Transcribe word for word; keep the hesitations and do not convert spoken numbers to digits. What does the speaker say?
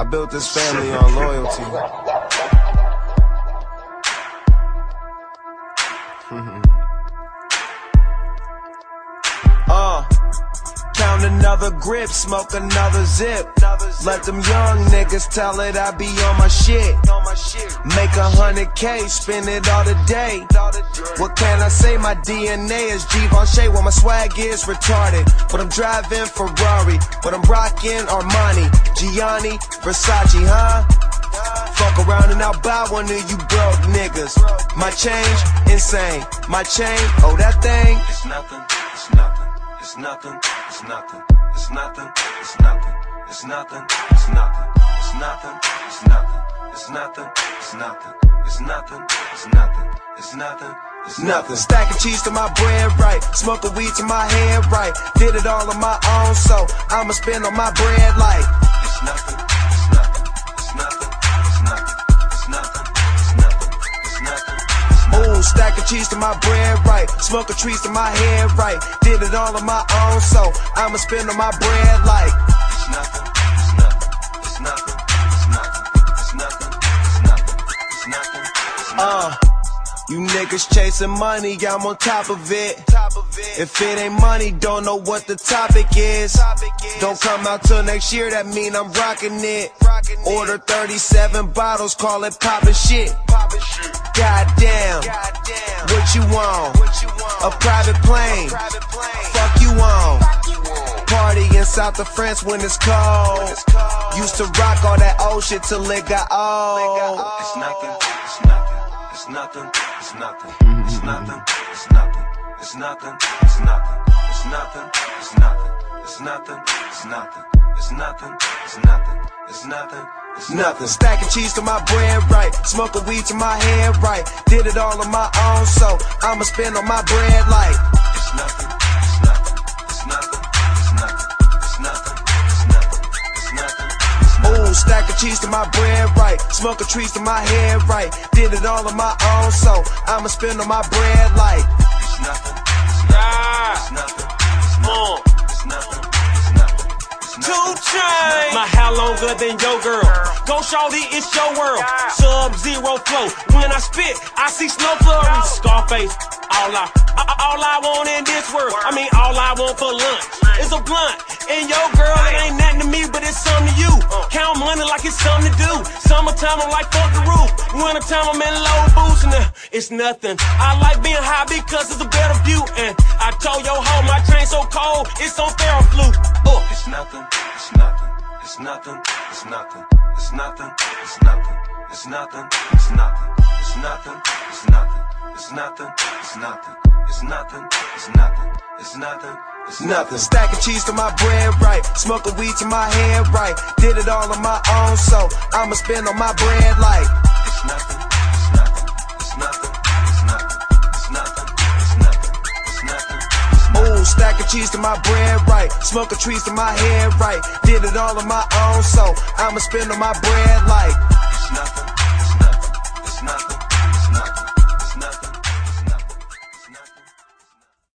built this family on loyalty. uh, count another grip, smoke another zip. Let them young niggas tell it I be on my shit. Make a hundred K, spend it all day. What can I say? My D N A is Givenchy. Well, my swag is retarded, but I'm driving Ferrari. But I'm rocking Armani, Gianni, Versace, huh? Fuck around and I'll buy one of you broke niggas. My change, insane. My chain, oh that thing. It's nothing, it's nothing, it's nothing, it's nothing, it's nothing, it's nothing, it's nothing, it's nothing, it's nothing, it's nothing, it's nothing, it's nothing, it's nothing, it's nothing, it's nothing. It's nothing. Stacking cheese to my bread right, smoking weed to my head right. Did it all on my own, so I'ma spend on my bread like it's nothing, it's nothing, it's nothing, it's nothing, it's nothing, it's nothing, it's nothing, it's nothing. Ooh, stacking cheese to my bread right, smoking trees to my head right. Did it all on my own, so I'ma spend on my bread like it's nothing, it's nothing, it's nothing, it's nothing, it's nothing, it's nothing, it's nothing, it's nothing. Uh. You niggas chasing money, I'm on top of it. If it ain't money, don't know what the topic is. Don't come out till next year, that mean I'm rocking it. Order thirty-seven bottles, call it poppin' shit. Goddamn, what you want? A private plane, fuck you on. Party in South of France when it's cold. Used to rock all that old shit till it got old. It's nothing, it's nothing. It's nothing, it's nothing, it's nothing, it's nothing, it's nothing, it's nothing, it's nothing, it's nothing, it's nothing, it's nothing, it's nothing, it's nothing, it's nothing, it's nothing. Stacking cheese to my bread right, smoking weed to my head right. Did it all on my own, so I'ma spend on my bread like it's nothing, it's nothing, it's nothing, it's nothing, it's nothing, it's nothing, it's nothing. Ooh, stacking cheese to my bread right, smoking trees to my head right. Did it all on my own, so I'ma spend on my bread like it's nothing, it's nothing, it's nothing, it's nothing, it's nothing, it's nothing, it's nothing. Two Chainz. My hair longer than your girl. Go shorty, it's your world. Sub-zero flow. When I spit, I see snow flurries. Scarface, all I, all I want in this world. I mean, all I want for lunch is a blunt. And your girl, it ain't nothing to me, but it's something to you. Count money like it's something to do. Summertime, I'm like fuck the roof. Wintertime, I'm in low boots, and uh, it's nothing. I like being high because it's a better view. And I told your hoe my chain so cold, it's on Theraflu. Uh. It's nothing, it's nothing, it's nothing, it's nothing, it's nothing, it's nothing, it's nothing, it's nothing, it's nothing, it's nothing, it's nothing, it's nothing, it's nothing, it's nothing, it's nothing. It's nothing. Stacking cheese to my bread right, smoking weed to my head right. Did it all on my own, so I'ma spend on my bread like it's nothing, it's nothing, it's nothing, it's nothing, it's nothing, it's nothing, it's nothing, it's nothing. Ooh, stacking cheese to my bread right, smoking trees to my head right. Did it all on my own, so I'ma spend on my bread like it's nothing.